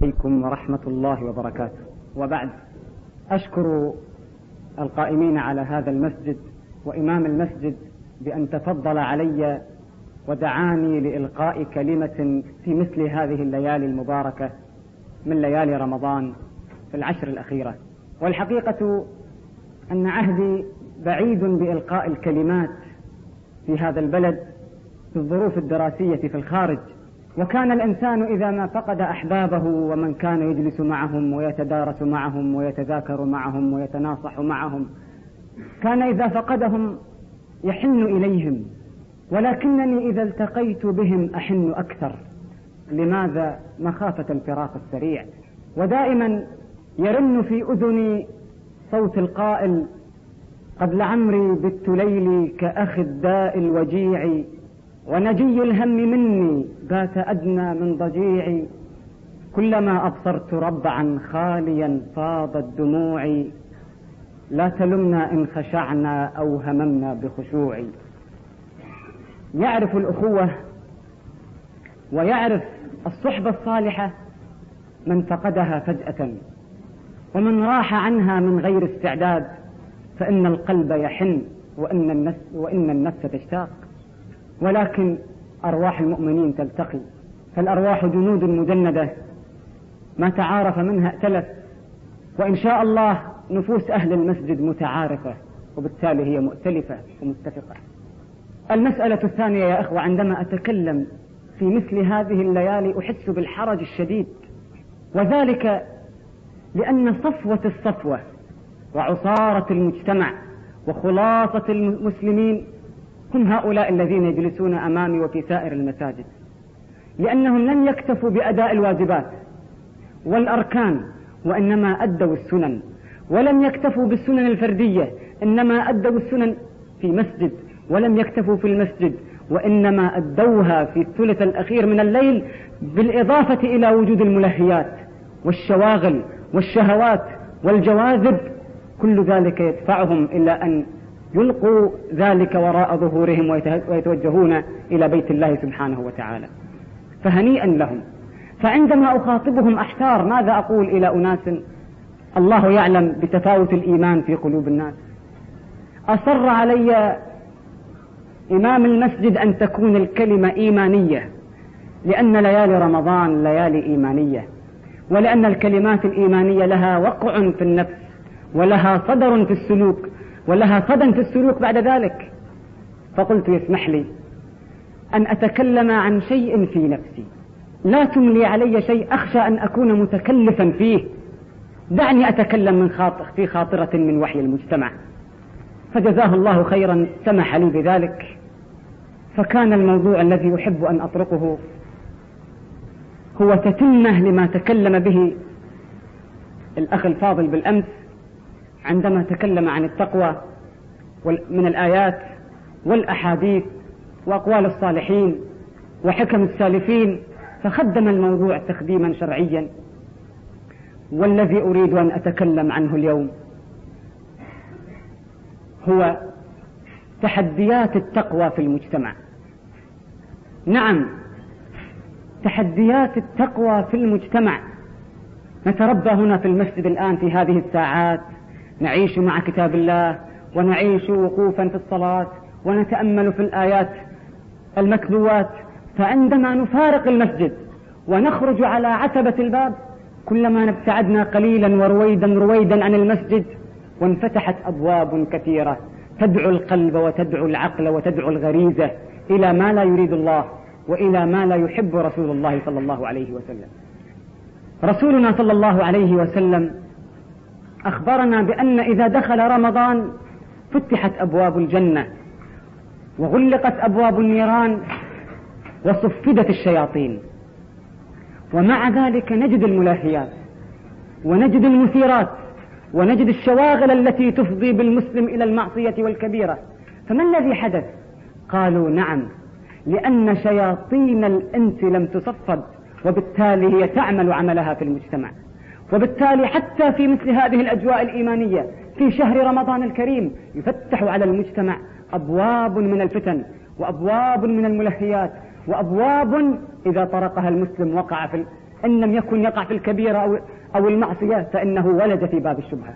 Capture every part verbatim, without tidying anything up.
عليكم ورحمة الله وبركاته. وبعد، أشكر القائمين على هذا المسجد وإمام المسجد بأن تفضل علي ودعاني لإلقاء كلمة في مثل هذه الليالي المباركة من ليالي رمضان في العشر الأخيرة. والحقيقة أن عهدي بعيد بإلقاء الكلمات في هذا البلد في الظروف الدراسية في الخارج، وكان الإنسان إذا ما فقد أحبابه ومن كان يجلس معهم ويتدارس معهم ويتذاكر معهم ويتناصح معهم، كان إذا فقدهم يحن إليهم، ولكنني إذا التقيت بهم أحن أكثر. لماذا؟ مخافة الفراق السريع. ودائما يرن في أذني صوت القائل: قد لعمري بت ليلي كأخ الداء الوجيع، ونجي الهم مني بات أدنى من ضجيعي، كلما أبصرت ربعا خاليا فاضت دموعي، لا تلمنا إن خشعنا أو هممنا بخشوعي. يعرف الأخوة ويعرف الصحبة الصالحة من فقدها فجأة، ومن راح عنها من غير استعداد، فإن القلب يحن وإن النفس, وإن النفس تشتاق. ولكن أرواح المؤمنين تلتقي، فالأرواح جنود مجندة، ما تعارف منها ائتلف، وإن شاء الله نفوس أهل المسجد متعارفة، وبالتالي هي مؤتلفة ومتفقة. المسألة الثانية يا إخوة، عندما أتكلم في مثل هذه الليالي أحس بالحرج الشديد، وذلك لأن صفوة الصفوة وعصارة المجتمع وخلاصة المسلمين هم هؤلاء الذين يجلسون أمامي وفي سائر المساجد، لأنهم لم يكتفوا بأداء الواجبات والأركان وإنما أدوا السنن، ولم يكتفوا بالسنن الفردية إنما أدوا السنن في مسجد، ولم يكتفوا في المسجد وإنما أدوها في الثلث الأخير من الليل، بالإضافة إلى وجود الملهيات والشواغل والشهوات والجواذب. كل ذلك يدفعهم إلى أن يلقوا ذلك وراء ظهورهم ويتوجهون إلى بيت الله سبحانه وتعالى. فهنيئا لهم. فعندما أخاطبهم أحتار ماذا أقول إلى أناس الله يعلم بتفاوت الإيمان في قلوب الناس. أصر علي إمام المسجد أن تكون الكلمة إيمانية، لأن ليالي رمضان ليالي إيمانية، ولأن الكلمات الإيمانية لها وقع في النفس ولها صدر في السلوك ولها صدى في السلوك بعد ذلك. فقلت يسمح لي أن أتكلم عن شيء في نفسي، لا تملي علي شيء أخشى أن أكون متكلفا فيه، دعني أتكلم من خاطر في خاطرة من وحي المجتمع. فجزاه الله خيرا سمح لي بذلك. فكان الموضوع الذي أحب أن أطرقه هو تتمة لما تكلم به الأخ الفاضل بالأمس عندما تكلم عن التقوى من الآيات والأحاديث وأقوال الصالحين وحكم السالفين، فخدم الموضوع تخديما شرعيا. والذي أريد أن أتكلم عنه اليوم هو تحديات التقوى في المجتمع. نعم، تحديات التقوى في المجتمع. نتربى هنا في المسجد الآن في هذه الساعات، نعيش مع كتاب الله ونعيش وقوفا في الصلاة ونتأمل في الآيات المتلوات، فعندما نفارق المسجد ونخرج على عتبة الباب، كلما ابتعدنا قليلا ورويدا رويدا عن المسجد وانفتحت أبواب كثيرة تدعو القلب وتدعو العقل وتدعو الغريزة إلى ما لا يريد الله وإلى ما لا يحب رسول الله صلى الله عليه وسلم. رسولنا صلى الله عليه وسلم أخبرنا بأن إذا دخل رمضان فتحت أبواب الجنة وغلقت أبواب النيران وصفدت الشياطين. ومع ذلك نجد الملاهيات ونجد المثيرات ونجد الشواغل التي تفضي بالمسلم إلى المعصية والكبيرة. فما الذي حدث؟ قالوا نعم، لأن شياطين الإنس لم تصفد، وبالتالي هي تعمل عملها في المجتمع. وبالتالي حتى في مثل هذه الأجواء الإيمانية في شهر رمضان الكريم يفتح على المجتمع أبواب من الفتن وأبواب من الملهيات وأبواب إذا طرقها المسلم وقع في إن لم يكن يقع في الكبيرة أو, أو المعصية فإنه ولد في باب الشبهة.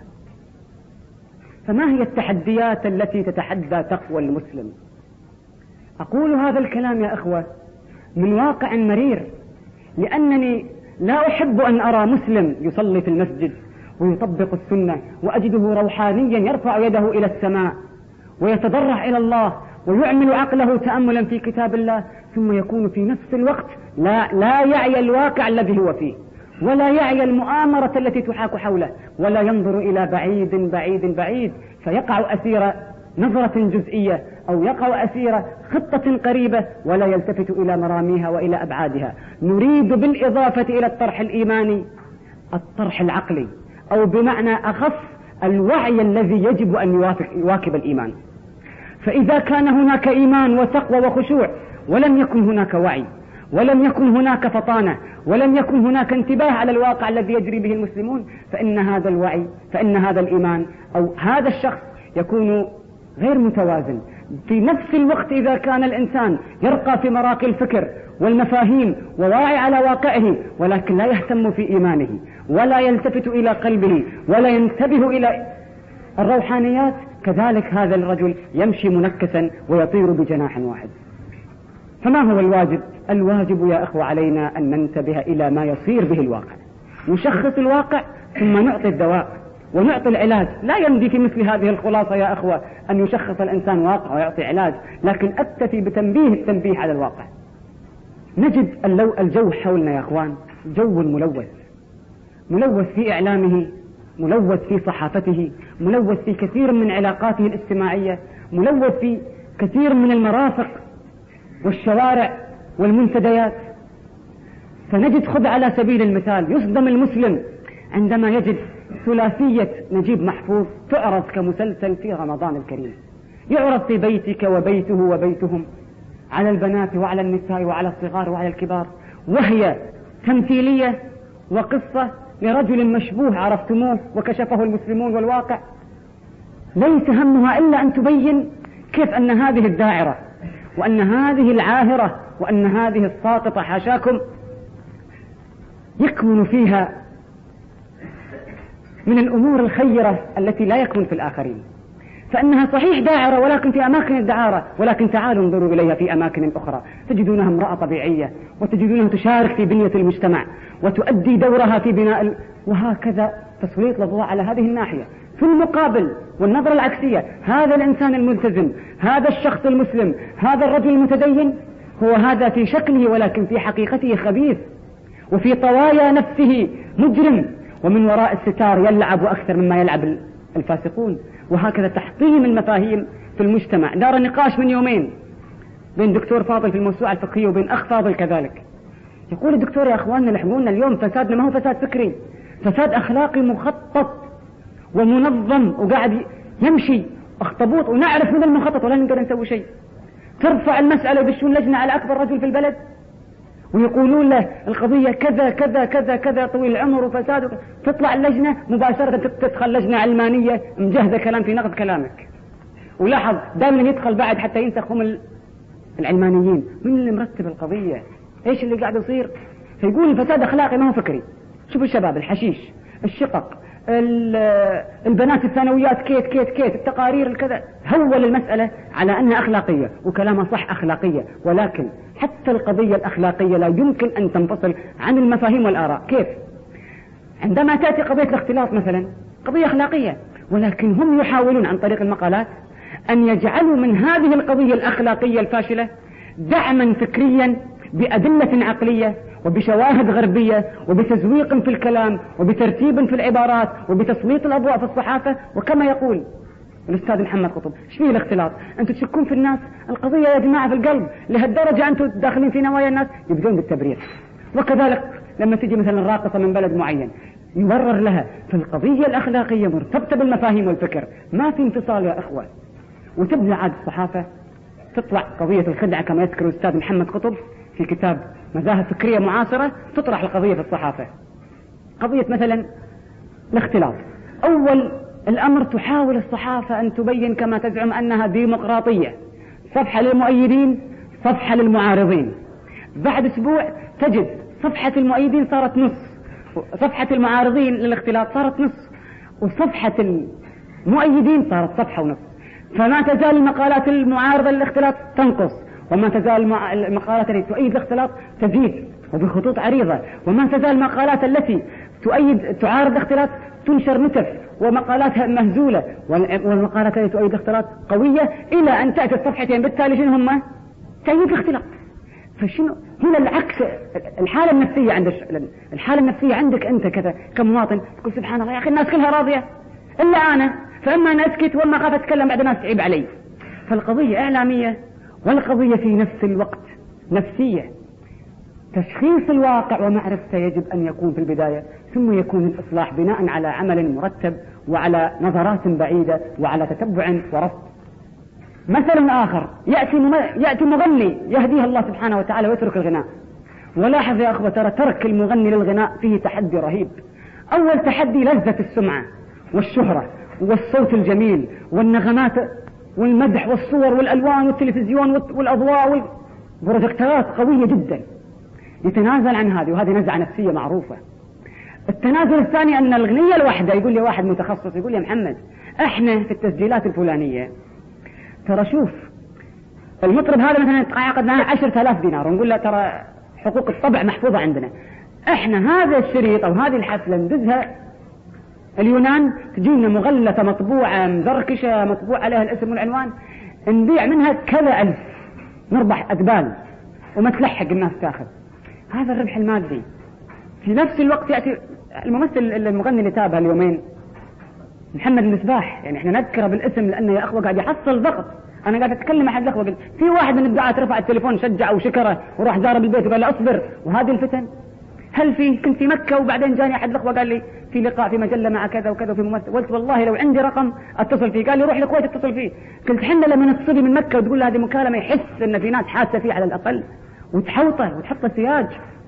فما هي التحديات التي تتحدى تقوى المسلم؟ أقول هذا الكلام يا أخوة من واقع مرير، لأنني لا أحب أن أرى مسلم يصلي في المسجد ويطبق السنة وأجده روحانيا يرفع يده إلى السماء ويتضرع إلى الله ويعمل عقله تأملا في كتاب الله، ثم يكون في نفس الوقت لا, لا يعي الواقع الذي هو فيه، ولا يعي المؤامرة التي تحاك حوله، ولا ينظر إلى بعيد بعيد بعيد، فيقع أسير نظرة جزئية أو يقع أسير خطة قريبة ولا يلتفت إلى مراميها وإلى أبعادها. نريد بالإضافة إلى الطرح الإيماني الطرح العقلي، أو بمعنى أخص الوعي الذي يجب أن يوافق يواكب الإيمان. فإذا كان هناك إيمان وتقوى وخشوع ولم يكن هناك وعي ولم يكن هناك فطانة ولم يكن هناك انتباه على الواقع الذي يجري به المسلمون، فإن هذا الوعي فإن هذا الإيمان أو هذا الشخص يكون غير متوازن. في نفس الوقت إذا كان الإنسان يرقى في مراقي الفكر والمفاهيم وواعي على واقعه ولكن لا يهتم في إيمانه ولا يلتفت إلى قلبه ولا ينتبه إلى الروحانيات، كذلك هذا الرجل يمشي منكسا ويطير بجناح واحد. فما هو الواجب؟ الواجب يا أخوة علينا أن ننتبه إلى ما يصير به الواقع، نشخص الواقع ثم نعطي الدواء ونعطي العلاج. لا يمضي في مثل هذه الخلاصة يا أخوة أن يشخص الإنسان واقع ويعطي علاج، لكن أكتفي بتنبيه التنبيه على الواقع. نجد الجو حولنا يا أخوان جو ملوث، ملوث في إعلامه، ملوث في صحافته، ملوث في كثير من علاقاته الاجتماعية، ملوث في كثير من المرافق والشوارع والمنتديات. فنجد خذ على سبيل المثال يصدم المسلم عندما يجد ثلاثية نجيب محفوظ تعرض كمسلسل في رمضان الكريم، يعرض في بيتك وبيته وبيتهم على البنات وعلى النساء وعلى الصغار وعلى الكبار، وهي تمثيلية وقصة لرجل مشبوه عرفتموه وكشفه المسلمون والواقع. ليس همها إلا أن تبين كيف أن هذه الداعرة وأن هذه العاهرة وأن هذه الساقطة حاشاكم يكمن فيها من الأمور الخيرة التي لا يكمن في الآخرين. فإنها صحيح داعرة ولكن في أماكن الدعارة، ولكن تعالوا انظروا إليها في أماكن أخرى تجدونها امرأة طبيعية وتجدونها تشارك في بنية المجتمع وتؤدي دورها في بناء ال... وهكذا تسليط الضوء على هذه الناحية. في المقابل والنظرة العكسية هذا الإنسان الملتزم، هذا الشخص المسلم، هذا الرجل المتدين، هو هذا في شكله ولكن في حقيقته خبيث، وفي طوايا نفسه مجرم، ومن وراء الستار يلعب أكثر مما يلعب الفاسقون. وهكذا تحطيم المفاهيم في المجتمع. دار نقاش من يومين بين دكتور فاضل في الموسوعة الفقهية وبين أخ فاضل كذلك، يقول الدكتور يا أخواننا لحقونا اليوم فسادنا ما هو فساد فكري، فساد أخلاقي مخطط ومنظم وقاعد يمشي أخطبوط ونعرف من المخطط ولا نقدر نسوي شيء. ترفع المسألة ويدشون لجنة على أكبر رجل في البلد ويقولون له القضية كذا كذا كذا كذا طويل العمر وفساد، تطلع اللجنة مباشرة تدخل لجنة علمانية مجهزة كلام في نقد كلامك. ولاحظ دائما يدخل بعد حتى ينسخهم العلمانيين من اللي مرتب القضية، ايش اللي قاعد يصير. فيقول الفساد أخلاقي ما هو فكري. شوفوا الشباب الحشيش الشقق البنات الثانويات كيت كيت كيت التقارير الكذا، هول المسألة على أنها أخلاقية وكلامها صح أخلاقية، ولكن حتى القضية الأخلاقية لا يمكن أن تنفصل عن المفاهيم والآراء. كيف؟ عندما تأتي قضية الاختلاط مثلا قضية أخلاقية، ولكن هم يحاولون عن طريق المقالات أن يجعلوا من هذه القضية الأخلاقية الفاشلة دعما فكريا بأدلة عقلية وبشواهد غربية وبتزويق في الكلام وبترتيب في العبارات وبتسليط الأضواء في الصحافة. وكما يقول الأستاذ محمد قطب ايش فيه الاختلاط؟ أنتم تشكون في الناس، القضية يا جماعة في القلب، لهالدرجة أنتم داخلين في نوايا الناس، يبدون بالتبرير. وكذلك لما تجي مثلا راقصة من بلد معين يبرر لها، فالقضية الأخلاقية مرتبطة بالمفاهيم والفكر، ما في انفصال يا أخوة. وتبدأ عاد الصحافة تطلع قضية الخدعة كما يذكر الأستاذ محمد قطب في كتاب مذاهب فكرية معاصرة، تطرح القضية في الصحافة قضية مثلا الاختلاط. أول الأمر تحاول الصحافة أن تبين كما تزعم أنها ديمقراطية، صفحة للمؤيدين صفحة للمعارضين. بعد أسبوع تجد صفحة المؤيدين صارت نص، صفحة المعارضين للاختلاط صارت نص، وصفحة المؤيدين صارت صفحة ونص. فما تزال المقالات المعارضة للاختلاط تنقص، وما تزال المقالات التي تؤيد الاختلاط تزيد وبخطوط عريضة، وما تزال المقالات التي تؤيد تعارض الاختلاط تنشر نتف ومقالاتها مهزولة، والمقالات التي تؤيد الاختلاط قوية، إلى أن تأتي الصفحتين بالتالي شنو هم؟ تأييد الاختلاط. فشنو هنا العكس؟ الحالة النفسية عند الحالة النفسية عندك أنت كذا كمواطن تقول سبحان الله يا أخي الناس كلها راضية إلا أنا، فإما أنا أسكت وإما أخاف أتكلم بعد الناس تعيب علي. فالقضية إعلامية والقضية في نفس الوقت نفسية. تشخيص الواقع ومعرفته يجب أن يكون في البداية، ثم يكون الإصلاح بناء على عمل مرتب وعلى نظرات بعيدة وعلى تتبع ورصد. مثل آخر، يأتي, يأتي مغني يهديه الله سبحانه وتعالى ويترك الغناء. ولاحظ يا أخوة ترى ترك المغني للغناء فيه تحدي رهيب. أول تحدي لذة السمعة والشهرة والصوت الجميل والنغمات والمدح والصور والألوان والتلفزيون والأضواء والبروجكتات قوية جدا، يتنازل عن هذه، وهذه نزعة نفسية معروفة. التنازل الثاني أن الأغنية الواحدة، يقول لي واحد متخصص يقول لي محمد احنا في التسجيلات الفلانية ترى شوف المطرب هذا مثلا يتعاقد معنا عشرة آلاف دينار، ونقول له ترى حقوق الطبع محفوظة عندنا، احنا هذا الشريط او هذه الحفلة ندزها اليونان تجينا مغلفة مطبوعة مزركشة مطبوع عليها الاسم والعنوان، نبيع منها كذا ألف، نربح أدبال وما تلحق الناس تاخذ. هذا الربح المادي. في نفس الوقت يأتي الممثل المغني اللي تابها اليومين محمد المسباح، يعني احنا نذكره بالاسم لأنه يا أخوة قاعد يحصل ضغط. أنا قاعد أتكلم أحد الأخوة قلت في واحد من الدعاة رفع التليفون شجع وشكره وراح زاره بالبيت وقال له أصبر، وهذه الفتن. هل في كنت في مكة وبعدين جاني أحد الأخوة قال لي في لقاء في مجلة مع كذا وكذا وفي ممثل، قلت والله لو عندي رقم اتصل فيه، قال لي روح الكويت اتصل فيه. قلت حنا لما نتصل من مكة وتقول له هذه مكالمة يحس ان في ناس حاسة فيه على الأقل وتحوطه وتحط سياج.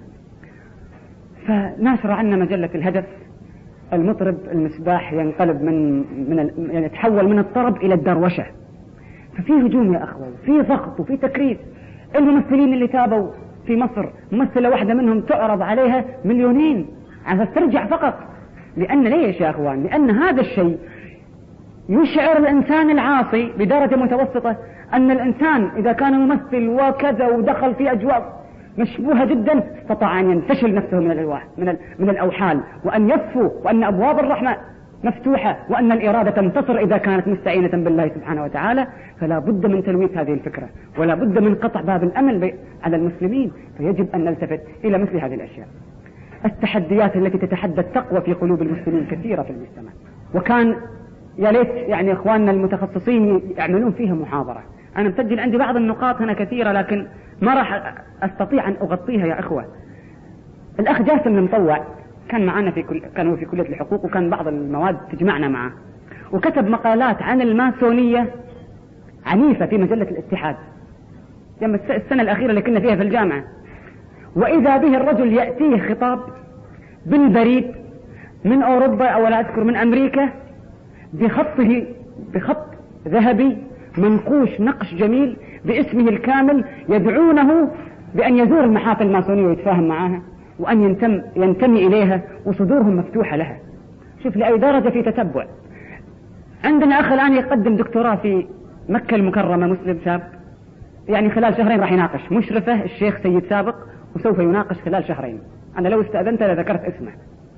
فناشر عنا مجلة الهدف المطرب المسباح ينقلب من من يعني يتحول من الطرب إلى الدروشة. ففي هجوم يا أخوة، في ضغط وفي تكريس. الممثلين اللي تابوا في مصر ممثلة واحدة منهم تعرض عليها مليونين عشان ترجع فقط. لأن ليش يا أخوان؟ لأن هذا الشيء يشعر الإنسان العاصي بدرجة متوسطة أن الإنسان إذا كان ممثل وكذا ودخل في أجواء مشبوهة جدا استطاع أن ينتشل نفسه من الألواح من, من الأوحال، وأن يصفو، وأن أبواب الرحمة مفتوحة، وأن الإرادة تنتصر إذا كانت مستعينة بالله سبحانه وتعالى. فلا بد من تلويث هذه الفكرة، ولا بد من قطع باب الأمل على المسلمين. فيجب أن نلتفت إلى مثل هذه الأشياء. التحديات التي تتحدى التقوى في قلوب المسلمين كثيرة في المجتمع، وكان يا ليت يعني إخواننا المتخصصين يعملون فيها محاضرة. أنا مسجل عندي بعض النقاط هنا كثيرة لكن ما راح أستطيع أن أغطيها يا إخوة. الأخ جاسم المطوع كان معنا في كل كانوا في كلية الحقوق، وكان بعض المواد تجمعنا معه، وكتب مقالات عن الماسونية عنيفة في مجلة الاتحاد يوم السنة الأخيرة اللي كنا فيها في الجامعة. وإذا به الرجل يأتيه خطاب بالبريد من أوروبا أو لا أذكر من أمريكا بخطه بخط ذهبي منقوش نقش جميل باسمه الكامل، يدعونه بأن يزور المحافل الماسونية ويتفاهم معها وأن ينتم ينتمي إليها، وصدورهم مفتوحة لها. شوف لأي درجة في تتبع. عندنا أخ الآن يقدم دكتوراه في مكة المكرمة، مسلم شاب، يعني خلال شهرين راح يناقش مشرفة الشيخ سيد سابق، وسوف يناقش خلال شهرين. أنا لو استأذنت لذكرت اسمه.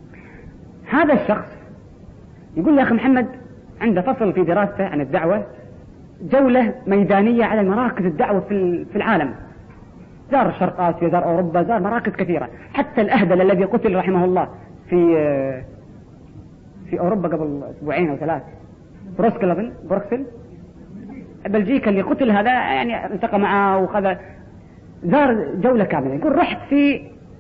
هذا الشخص يقول لي أخي محمد عنده فصل في دراسته عن الدعوة، جولة ميدانية على مراكز الدعوة في العالم، زار شرق آسيا، زار أوروبا، زار مراكز كثيرة. حتى الأهبل الذي قتل رحمه الله في في أوروبا قبل أسبوعين أو ثلاث، بروكسل بروكسل بلجيكا، اللي قتل هذا يعني التقى معه وخذ زار جولة كاملة. يقول رحت في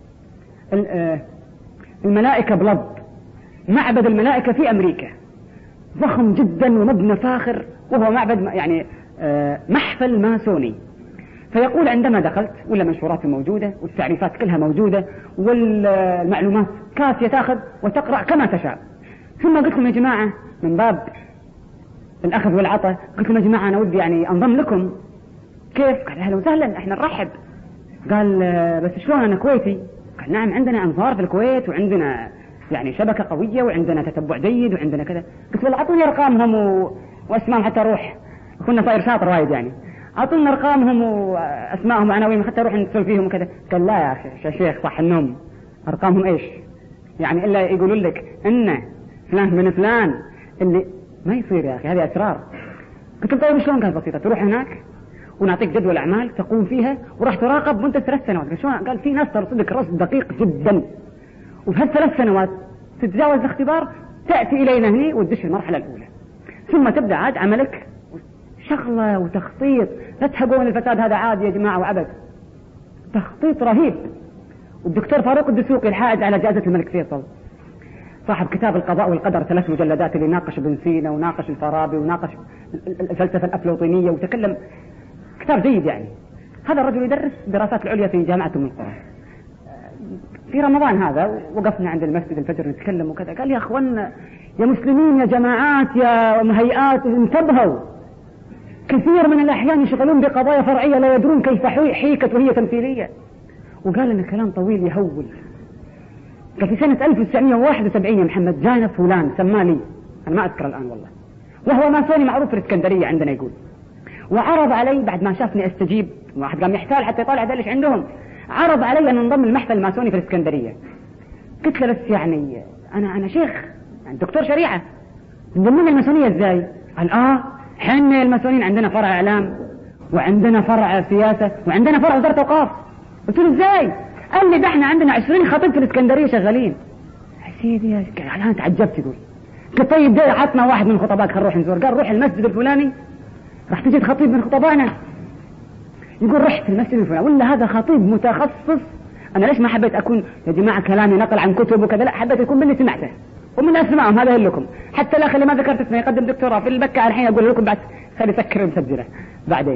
الملائكة بلد، معبد الملائكة في أمريكا، ضخم جدا ومبنى فاخر، وهو معبد يعني محفل ماسوني. فيقول عندما دخلت ولا منشورات موجودة والتعريفات كلها موجودة والمعلومات كافية تأخذ وتقرأ كما تشاء. ثم قلت لهم يا جماعة من باب الأخذ والعطاء، قلت لهم يا جماعة أنا ودي يعني أنضم لكم. كيف؟ قال أهلا وسهلا احنا نرحب. قال بس شلون أنا كويتي قال نعم عندنا أنظار في الكويت وعندنا يعني شبكة قوية وعندنا تتبع جيد وعندنا كذا. قلت والله أعطوني أرقامهم و... وأسمائهم حتى أروح، كنا صاير شاطر وايد يعني، أعطونا أرقامهم وأسمائهم وعناوينهم حتى أروح نتصل فيهم وكذا. قال لا يا أخي يا شيخ صح النوم، أرقامهم إيش يعني إلا يقولون لك إن فلان من فلان اللي ما يصير يا أخي، هذه أسرار. قلت طيب شلون؟ قال بسيطة، تروح هناك ونعطيك جدول أعمال تقوم فيها وراح تراقب مدة ثلاث سنوات. قال شلون؟ قال في ناس ترصدك رصد دقيق جدا، وفي هالثلاث سنوات تتجاوز الاختبار تأتي إلينا هنا وتدش المرحلة الأولى، ثم تبدأ عاد عملك شغلة وتخطيط. لا تحقون الفساد هذا عادي يا جماعة وعبد، تخطيط رهيب. والدكتور فاروق الدسوقي الحائز على جائزة الملك فيصل صاحب كتاب القضاء والقدر ثلاث مجلدات اللي ناقش ابن سينا وناقش الفارابي وناقش الفلسفة الأفلاطينية وتكلم، كتاب جيد يعني. هذا الرجل يدرس دراسات العليا في جامعة أم القرى. في رمضان هذا وقفنا عند المسجد الفجر نتكلم وكذا، قال يا أخوان يا مسلمين يا جماعات يا هيئات انتبهوا، كثير من الأحيان يشغلون بقضايا فرعية لا يدرون كيف حيكت وهي تمثيلية. وقال لنا كلام طويل يهول. قال في سنة ألف وتسعمائة وواحد وسبعين يا محمد جانا فلان سمالي، أنا ما أذكر الآن والله، وهو ماسوني معروف في الإسكندرية عندنا يقول، وعرض علي بعد ما شافني أستجيب، واحد قام يحتال حتى يطالع ذلك عندهم، عرض علي أن ننضم المحفل الماسوني في الإسكندرية. قلت له بس يعني أنا أنا شيخ يعني دكتور شريعة، نضمن الماسونية إزاي؟ قال آه حنا الماسونين عندنا فرع إعلام وعندنا فرع سياسة وعندنا فرع وزارة أوقاف. قلت له إزاي؟ قال لي ده احنا عندنا عشرين خطيب في الإسكندرية شغالين. يا سيدي يا أنا تعجبت. يقول قلت طيب ده عطنا واحد من خطبائك خل نروح نزور. قال روح المسجد الفلاني راح تجد خطيب من خطبائنا. يقول رحت المسجد الفلاني ولا هذا خطيب متخصص. أنا ليش ما حبيت أكون يا جماعة كلامي نقل عن كتب وكذا، لا حبيت أكون من اللي سمعته ومن أسمعهم هذا لكم. حتى الأخ اللي ما ذكرت اسمه يقدم دكتوراه في البكة الحين أقول لكم بعد خلي سكر مسجله بعدين.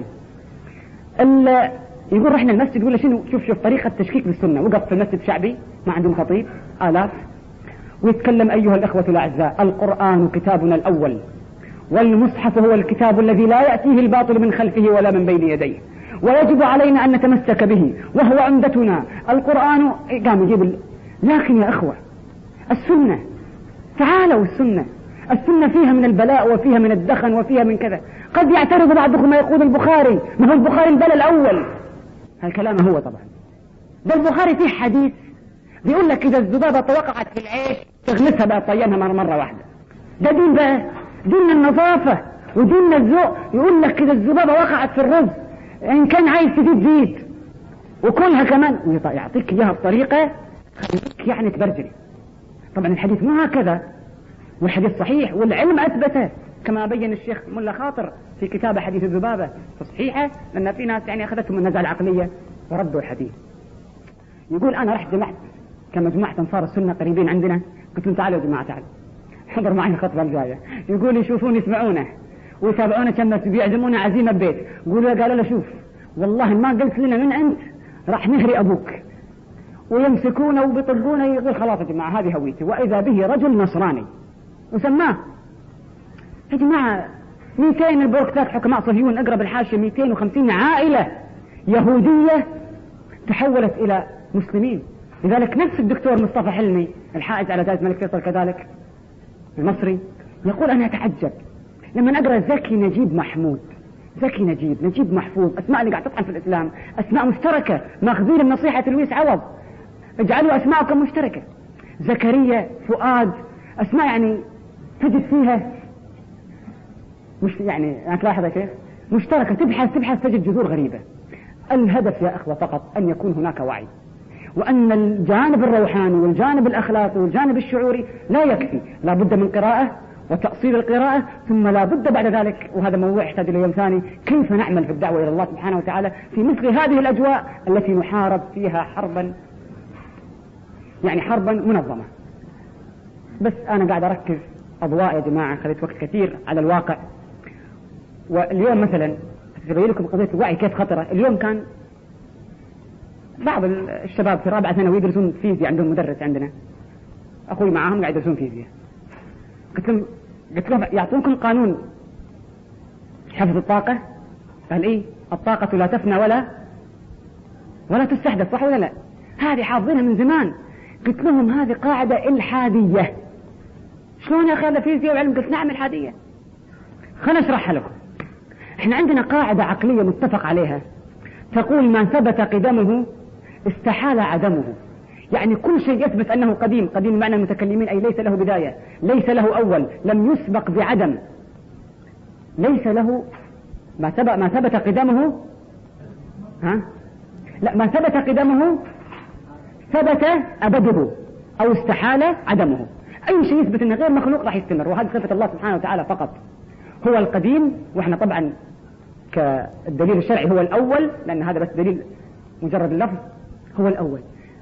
يقول رحنا المسجد ولا شنو، شوف شوف طريقة تشكيك بالسنة. وقف في المسجد شعبي ما عندهم خطيب آلاف ويتكلم أيها الأخوة الأعزاء القرآن كتابنا الأول والمصحف هو الكتاب الذي لا يأتيه الباطل من خلفه ولا من بين يديه ويجب علينا أن نتمسك به وهو عمدتنا القرآن. قام يجيب ال... لكن يا أخوة السنة تعالوا السنة السنة فيها من البلاء وفيها من الدخن وفيها من كذا. قد يعترض بعضكم ما يقول البخاري ما هو البخاري البلاء الأول. هالكلام هو طبعا ده البخاري فيه حديث بيقول لك إذا الذبابة وقعت في العيش تغمسها بقى طينها مرة واحدة. ده دين بقى دين النظافة ودين الذوق. يقول لك إذا الذبابة وقعت في الرز إن كان عايز تزيد زيد وكلها كمان ويعطيك إياها بطريقة خليك يعني تبرجلي. طبعا الحديث مو هكذا والحديث صحيح والعلم أثبته كما بين الشيخ ملا خاطر في كتاب حديث الذبابة صحيحة، لأن في ناس يعني أخذتهم النزعة العقلية وردوا الحديث. يقول أنا رحت جمعت كمجموعة أنصار السنة قريبين عندنا، قلت لهم تعالوا يا جماعة تعالوا حضر معي الخطبة الجاية. يقول يشوفون يسمعونه ويتابعونه كما بيعزمونه عزيمة ببيت. يقولوا قالوا له شوف والله ما قلت لنا من أنت راح نهري أبوك. ويمسكونه وبيطقونه. يقول خلاص يا جماعة هذه هويتي. وإذا به رجل نصراني وسماه يا جماعة مئتين البروكتات حكماء صهيون اقرب الحاشية مئتين وخمسين عائلة يهودية تحولت إلى مسلمين. لذلك نفس الدكتور مصطفى حلمي الحائز على جائزة الملك فيصل كذلك المصري يقول أنا أتعجب لما أقرأ زكي نجيب محمود زكي نجيب نجيب محفوظ أسماء اللي قاعد تطعن في الإسلام أسماء مشتركة ماخذين النصيحة لويس عوض اجعلوا أسماءكم مشتركة. زكريا فؤاد أسماء يعني تجد فيها مش يعني أنا تلاحظ يا شيخ مشتركة تبحث تبحث تجد جذور غريبة. الهدف يا أخوة فقط أن يكون هناك وعي وأن الجانب الروحاني والجانب الأخلاقي والجانب الشعوري لا يكفي. لا بد من قراءة وتأصيل القراءة ثم لا بد بعد ذلك وهذا موضوع يحتاج إلى يوم ثاني كيف نعمل في الدعوة إلى الله سبحانه وتعالى في مثل هذه الأجواء التي نحارب فيها حربا يعني حربا منظمة. بس أنا قاعد أركز أضواء يا جماعة خليت وقت كثير على الواقع. واليوم مثلا تبين لكم قضية الوعي كيف خطرة. اليوم كان بعض الشباب في رابعة ثانوي يدرسون فيزياء عندهم مدرس عندنا أخوي معاهم قاعد يدرسون فيزياء. قلت لهم قلت لهم يعطونكم قانون حفظ الطاقة. قال إيه الطاقة لا تفنى ولا ولا تستحدث صح ولا لا. هذه حافظينها من زمان. قلت لهم هذه قاعدة إلحادية. شلون يا أخي هذا فيزياء وعلم؟ قلت نعم إلحادية. خلنا أشرحها لكم. إحنا عندنا قاعدة عقلية متفق عليها تقول ما ثبت قدمه استحال عدمه. يعني كل شيء يثبت أنه قديم، قديم معنى المتكلمين أي ليس له بداية، ليس له أول، لم يسبق بعدم، ليس له ما ثبت ما ثبت قدمه ها لا ما ثبت قدمه ثبت أبده أو استحال عدمه. أي شيء يثبت أنه غير مخلوق راح يستمر، وهذا صفة الله سبحانه وتعالى فقط. هو القديم، وإحنا طبعا كالدليل الشرعي هو الأول، لأن هذا بس دليل مجرد اللفظ، هو الأول.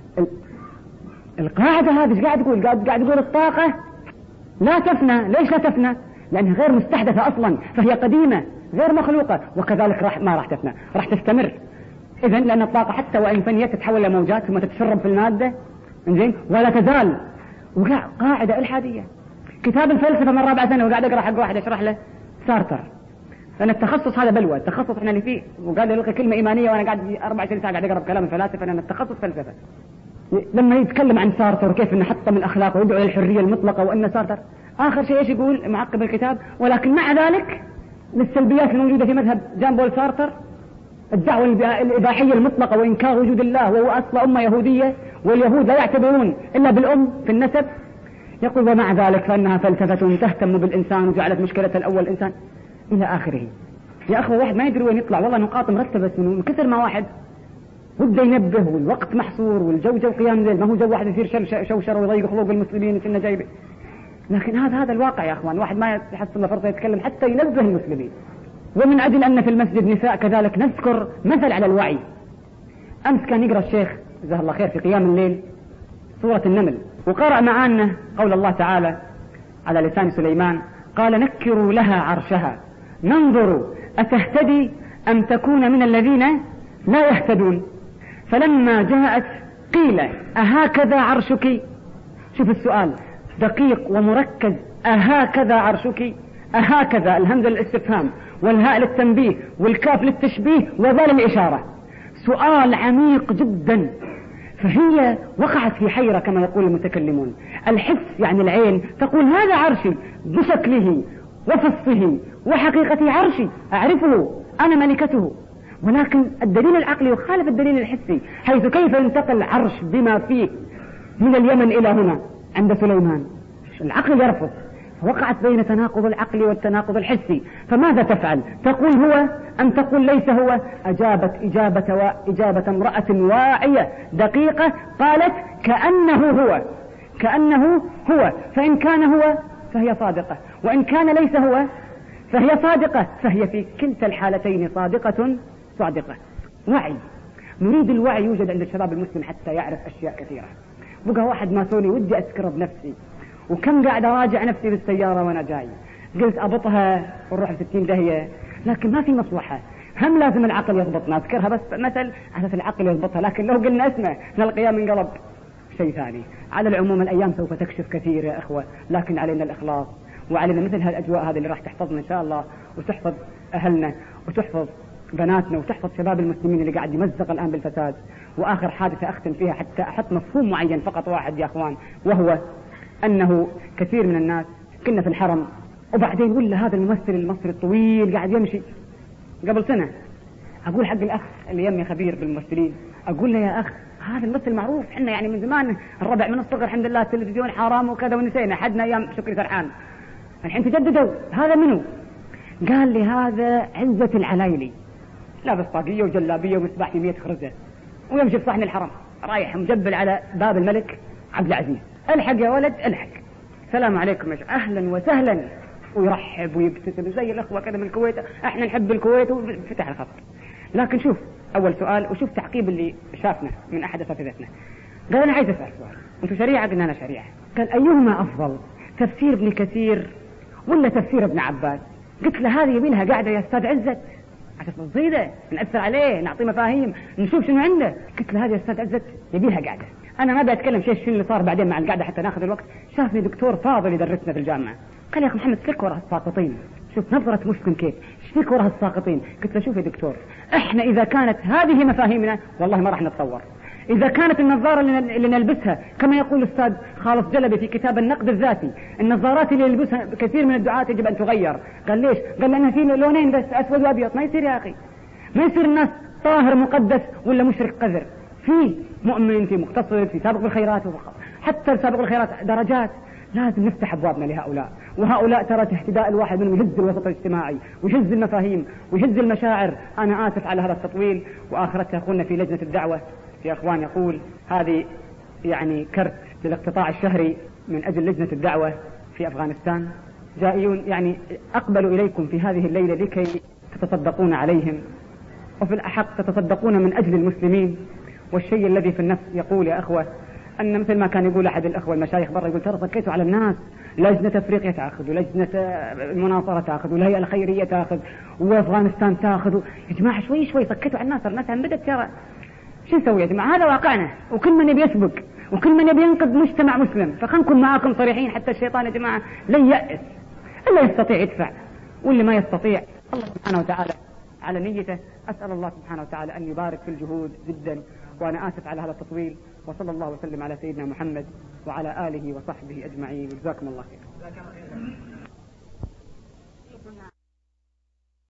القاعدة هذه قاعد تقول قاعد قاعد تقول الطاقة لا تفنى. ليش لا تفنى؟ لأنها غير مستحدثة أصلا، فهي قديمة غير مخلوقة، وكذلك راح ما راح تفنى، راح تستمر. إذن لأن الطاقة حتى وإن فنيت تتحول إلى موجات ثم تتسرب في المادة، إنزين، ولا تزال. وقاع قاعدة إلحادية. كتاب الفلسفة من رابعة سنة وقاعد أقرأ حق واحد أشرح له سارتر، لأن التخصص هذا بلوى، التخصص إحنا اللي فيه، وقاعد يلقي كلمة إيمانية وأنا قاعد أربع سنين قاعد أقرأ كلام الفلاسفة، لأن التخصص فلسفة. لما يتكلم عن سارتر وكيف انه حطم الاخلاق ويدعو للحريه المطلقه، وان سارتر اخر شيء ايش يقول معقب الكتاب؟ ولكن مع ذلك للسلبيات الموجوده في مذهب جان بول سارتر، الدعوه الاباحيه المطلقه وانكار وجود الله، وهو اصل امه يهوديه واليهود لا يعتبرون الا بالام في النسب. يقول ومع ذلك فانها فلسفه تهتم بالانسان وجعلت مشكله الاول انسان الى اخره. يا اخوه واحد ما يدري وين يطلع، والله نقاط مرتبه من كثر ما واحد وده ينبه، والوقت محصور، والجو جو قيام الليل، ما هو جو واحد يصير شوشر ويضيق خلوق المسلمين كنا جايبه. لكن هذا هذا الواقع يا اخوان، واحد ما يحصل له فرصه يتكلم حتى ينبه المسلمين. ومن اجل ان في المسجد نساء كذلك نذكر مثل على الوعي. امس كان يقرا الشيخ جزاه الله خير في قيام الليل سوره النمل، وقرأ معنا قول الله تعالى على لسان سليمان قال نكروا لها عرشها ننظر أتهتدي أم تكون من الذين لا يهتدون. فلما جاءت قيل أهكذا عرشك. شوف السؤال دقيق ومركز، أهكذا عرشك. أهكذا الهمزة للاستفهام والهاء للتنبيه والكاف للتشبيه وذا للإشارة. سؤال عميق جدا. فهي وقعت في حيرة كما يقول المتكلمون. الحس يعني العين تقول هذا عرشي بشكله وفصه وحقيقة عرشي أعرفه أنا ملكته، ولكن الدليل العقلي يخالف الدليل الحسي، حيث كيف ينتقل عرش بما فيه من اليمن إلى هنا عند سليمان؟ العقل يرفض. وقعت بين تناقض العقل والتناقض الحسي. فماذا تفعل؟ تقول هو أم تقول ليس هو؟ أجابت إجابة, وإجابة امرأة واعية دقيقة قالت كأنه هو، كأنه هو. فإن كان هو فهي صادقة، وإن كان ليس هو فهي صادقة، فهي في كلتا الحالتين صادقة صادقة. وعي. نريد الوعي يوجد عند الشباب المسلم حتى يعرف أشياء كثيرة. بقى واحد ماسوني ودي أسكر بنفسي، وكم قاعد أراجع نفسي بالسيارة وأنا جاي، قلت أبطها ونروح بستين دهية، لكن ما في مصلحة. هم لازم العقل يضبطنا، أذكرها بس مثل على العقل يضبطها، لكن لو قلنا اسمه نلقيها من قلب شيء ثاني. على العموم الأيام سوف تكشف كثير يا أخوة، لكن علينا الإخلاص، وعلينا مثل هالأجواء هذه اللي راح تحفظنا إن شاء الله، وتحفظ أهلنا وتحفظ بناتنا وتحفظ شباب المسلمين اللي قاعد يمزق الآن بالفساد. وآخر حادثة أختم فيها حتى أحط مفهوم معين فقط واحد يا أخوان، وهو أنه كثير من الناس كنا في الحرم، وبعدين ولا هذا الممثل المصري الطويل قاعد يمشي. قبل سنة أقول حق الأخ اللي يمي خبير بالممثلين، أقول له يا أخ هذا الممثل معروف، حنا يعني من زمان الربع من الصغر الحمد لله التلفزيون حرام وكذا ونسينا، حدنا أيام شكري سرحان، الحين تجددوا، هذا منو؟ قال لي هذا عزة العلايلي، لابس طاقية وجلابية ومسبح في مية خرزة ويمشي في صحن الحرم رايح مجبل على باب الملك عبد العزيز. الحق يا ولد الحق، السلام عليكم يا أهلا وسهلا، ويرحب ويبتسم زي الأخوة كذا من الكويت، احنا نحب الكويت، وفتح الخط. لكن شوف أول سؤال، وشوف تعقيب اللي شافنا من أحد أساتذتنا. قال أنا عايز أسأل سؤال، أنتم شريعة؟ قلنا أنا شريعة. قال أيهما أفضل، تفسير ابن كثير ولا تفسير ابن عباس؟ قلت له هذه يبيلها قاعدة يا أستاذ عزت عشان تصيده، نأثر عليه، نعطيه مفاهيم، نشوف شنو عنده. قلت له هذه يا أستاذ عزت يبيلها قاعدة. أنا ما بأتكلم شيء شنو اللي صار بعدين مع القعدة حتى ناخذ الوقت. شافني دكتور فاضل يدرسنا في الجامعة، قال يا أخي محمد فيك وراء الساقطين، شوف نظرة مسلم كيف، ايش فيك وراء الساقطين؟ قلت له شوف يا دكتور، احنا إذا كانت هذه مفاهيمنا والله ما راح نتطور، إذا كانت النظارة اللي نلبسها كما يقول الأستاذ خالص جلبي في كتاب النقد الذاتي، النظارات اللي يلبسها كثير من الدعاة يجب أن تغير. قال ليش؟ قال لأنها في لونين بس، أسود وأبيض. ما يصير يا أخي، ما يصير الناس طاهر مقدس ولا مشرك قذر. في مؤمن، في مقتصد، في سابق بالخيرات، حتى سابق بالخيرات درجات. لازم نفتح أبوابنا لهؤلاء، وهؤلاء ترى اهتداء الواحد منهم يهز الوسط الاجتماعي ويهز المفاهيم ويهز المشاعر. أنا آسف على هذا التطويل. وآخرتها أخونا في لجنة الدعوة في أخوان يقول هذه يعني كرت للاقتطاع الشهري من أجل لجنة الدعوة في أفغانستان. جائيون يعني أقبل إليكم في هذه الليلة لكي تتصدقون عليهم، وفي الأحق تتصدقون من أجل المسلمين. والشيء الذي في النفس يقول يا أخوة أن مثل ما كان يقول أحد الأخوة المشايخ برا، يقول ترى صكيتوا على الناس، لجنة أفريقيا تأخذ، ولجنة المناصرة تأخذ، والهيئة الخيرية تأخذ، وأفغانستان تأخذ. يا جماعة شوي شوي صكيتوا على الناس، الناس بدأت ترى. شو نسوي يا جماعة؟ هذا واقعنا، وكل من يبي يسبق وكل من يبي ينقذ مجتمع مسلم. فخلكم معاكم صريحين، حتى الشيطان يا جماعة لن يأس، إلا يستطيع يدفع، واللي ما يستطيع الله سبحانه وتعالى على نيته. أسأل الله سبحانه وتعالى أن يبارك في الجهود جدا. وأنا آسف على هذا التطويل، وصلى الله وسلم على سيدنا محمد وعلى آله وصحبه أجمعين. جزاكم الله خير.